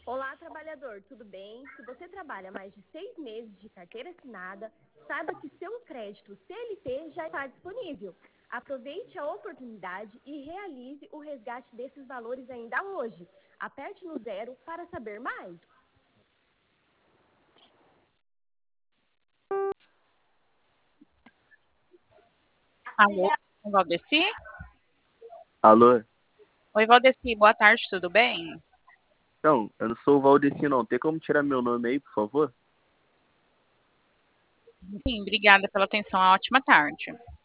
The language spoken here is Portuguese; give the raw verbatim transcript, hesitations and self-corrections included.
Olá, trabalhador, tudo bem? Se você trabalha mais de seis meses de carteira assinada, saiba que seu crédito C L T já está disponível. Aproveite a oportunidade e realize o resgate desses valores ainda hoje. Aperte no zero para saber mais. Alô, Valdeci? Alô? Oi, Valdeci, boa tarde, tudo bem? Não, eu não sou o Valdeci, não. Tem como tirar meu nome aí, por favor? Sim, obrigada pela atenção, ótima tarde.